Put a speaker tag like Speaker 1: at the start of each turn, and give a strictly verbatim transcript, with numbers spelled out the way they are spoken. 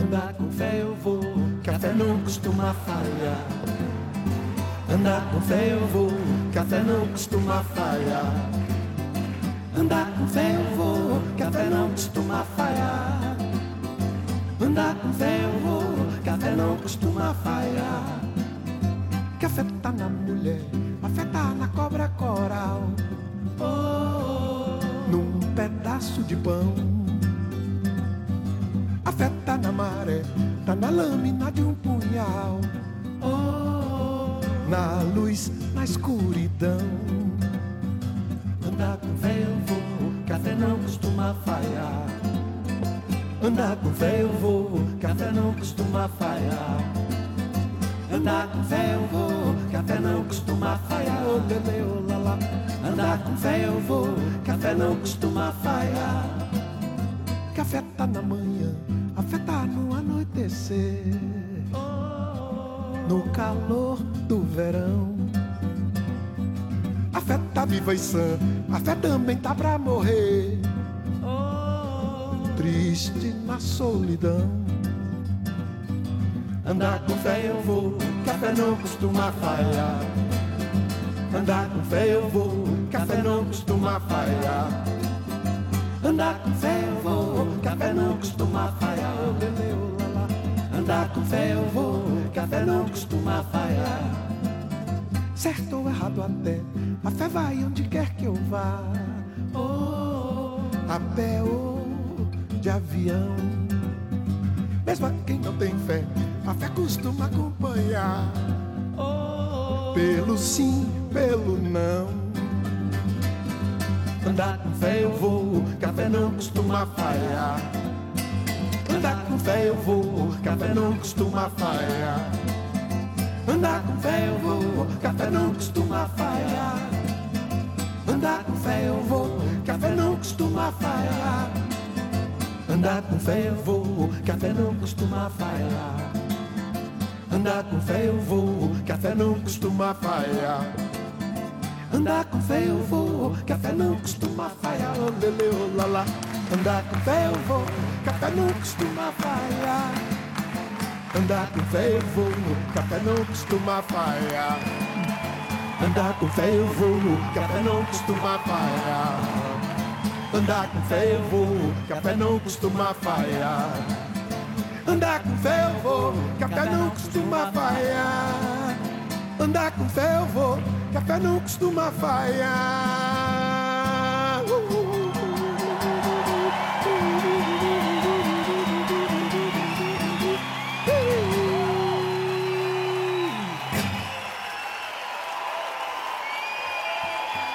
Speaker 1: Andar com fé eu vou, café não costuma falhar. Andar com fé eu vou, café não costuma falhar. Andar com fé eu vou, café não costuma falhar. Andar com fé eu vou, café não costuma falhar. Café tá na mulher, a fé tá na cobra coral. Oh, oh, oh. Num pedaço de pão. A fé tá na maré, tá na lâmina de um punhal. Oh, oh, oh. Na luz, na escuridão. Andar com fé eu vou, café não costuma falhar. Andar com fé eu vou, café não costuma falhar. Andar com fé eu vou, café não costuma falhar. Oh, lele, oh, lala. Andar com fé eu vou, café não costuma falhar. Café tá na manhã, a fé tá no anoitecer, no calor do verão. A fé tá viva e sã, a fé também tá pra morrer, triste na solidão. Andar com fé eu vou, café não costuma falhar. Andar com fé eu vou, café não costuma falhar. Andar com fé eu vou, café não costuma falhar. Oh, bebê, oh, lala. Andar com fé eu vou, café não costuma falhar. Certo ou errado até, a fé vai onde quer que eu vá. Oh, a pé ou de avião. Mesmo a quem não tem fé, a fé costuma acompanhar. Oh, pelo sim, pelo não. Andar com fé eu vou, café não costuma falhar. Andar com fé eu vou, café não costuma falhar. Andar com fé eu vou, café não costuma falhar. Andar com fé eu vou, café não costuma falhar. Andar com fé eu vou, café não costuma falhar. Andar com fé eu vou, café não costuma falhar. Andar com fé eu vou, café não costuma falhar. Oh, lele, oh, lala. Andar com fé eu vou, café não costuma falhar. Andar com fé eu vou, café não costuma falhar. Andar com fé eu vou, café não costuma falhar. Andar com fé eu vou, café não costuma falhar. Andar com fé eu vou, café não costuma falhar. Andar com fé eu vou, café não costuma falhar. Uh, uh, uh.